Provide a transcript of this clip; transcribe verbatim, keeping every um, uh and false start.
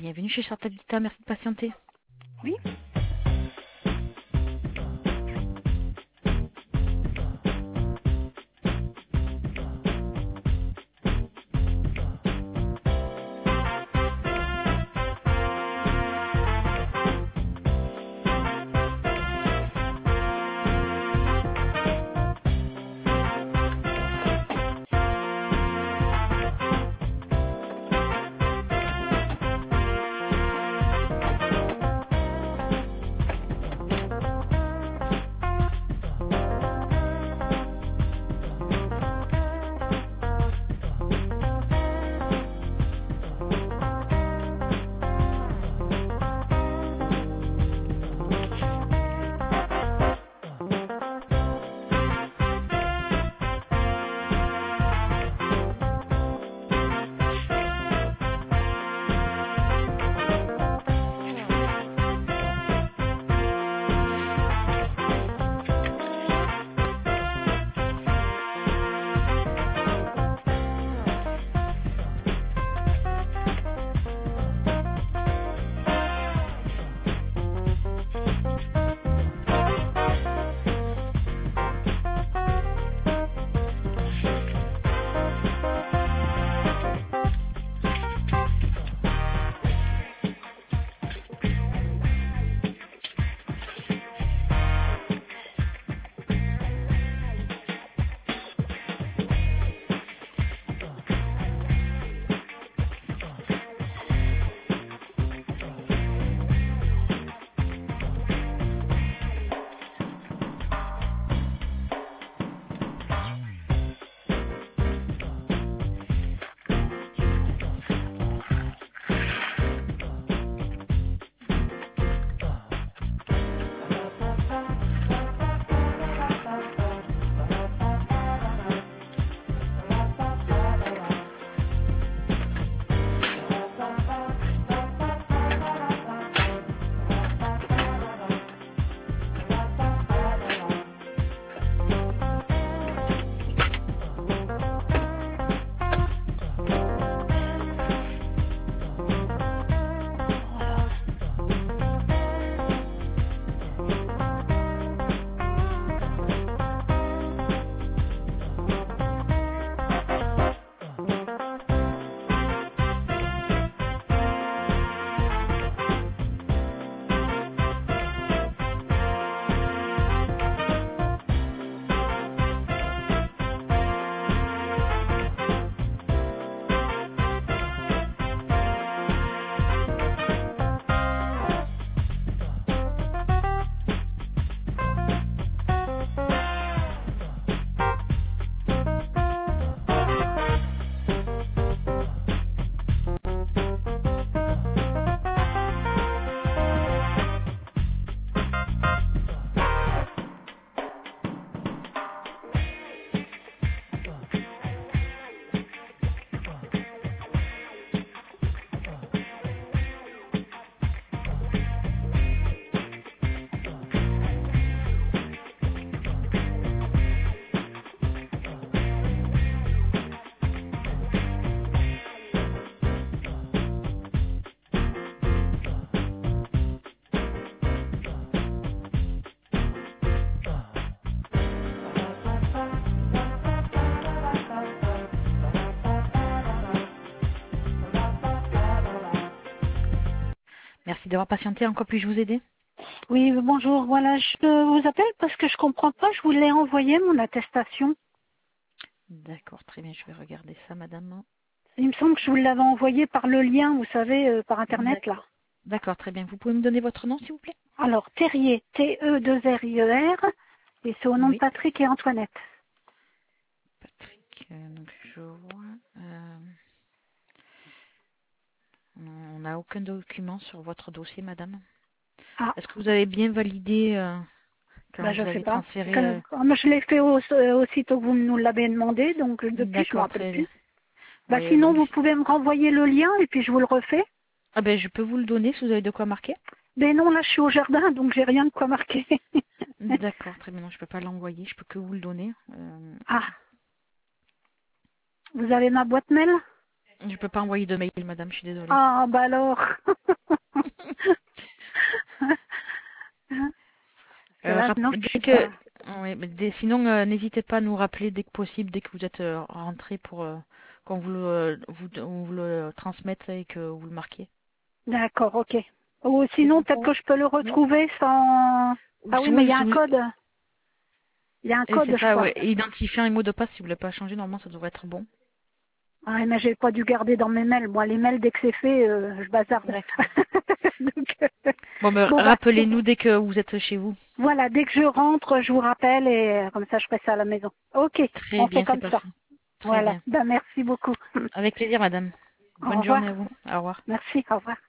Bienvenue chez Charlotte Guita, merci de patienter. Oui. Merci d'avoir patienté. En quoi puis-je vous aider? Oui, bonjour. Voilà, je vous appelle parce que je comprends pas. Je voulais envoyer mon attestation. D'accord, très bien. Je vais regarder ça, madame. Il me semble que je vous l'avais envoyé par le lien, vous savez, euh, par Internet, là. D'accord, très bien. Vous pouvez me donner votre nom, s'il vous plaît? Alors, Terrier, T E deux R I E R, et c'est au nom de Oui. Patrick et Antoinette. Patrick, euh, donc je vois. Euh, on n'a aucun document sur votre dossier, madame. Ah, Est-ce que vous avez bien validé euh, quand bah je vous sais avez pas. transféré Comme- euh, comme je l'ai fait au- euh, aussitôt que vous nous l'avez demandé, donc euh, depuis, je me D'accord, rappelle très bien. plus. Bah Oui, sinon, oui. vous pouvez me renvoyer le lien et puis je vous le refais. Ah ben, je peux vous le donner si vous avez de quoi marquer. Mais non, là, je suis au jardin, donc j'ai rien de quoi marquer. D'accord, très bien. Non, je peux pas l'envoyer, je peux que vous le donner. Euh, Ah, vous avez ma boîte mail? Je peux pas envoyer de mail, madame, je suis désolée. Ah, bah alors. Parce que Euh, là, rap- non, je dès sais que, pas. ouais, mais dès- sinon, euh, n'hésitez pas à nous rappeler dès que possible, dès que vous êtes euh, rentré pour euh, qu'on vous le, vous, on vous le transmette et que vous le marquiez. D'accord, ok. Ou C'est sinon, bon peut-être pour que vous? je peux le Oui. retrouver sans... Ou Ah si oui, mais il oui, y a si un vous- code. Il y a un et code, c'est je ça, crois. ouais. Et identifier un mot de passe si vous ne l'avez pas changé, normalement ça devrait être bon. Ah, mais j'ai pas dû garder dans mes mails. Moi, les mails, dès que c'est fait, euh, je bazarde. D'accord. Donc, euh, Bon, ben, bon, bah, rappelez-nous dès que vous êtes chez vous. voilà, dès que je rentre, je vous rappelle et euh, comme ça, je ferai ça à la maison. Ok, Très on fait bien, c'est comme ça. parfait. Très Voilà. bien. Ben, merci beaucoup. Avec plaisir, madame. Au Bonne revoir. journée à vous. Au revoir. Merci, au revoir.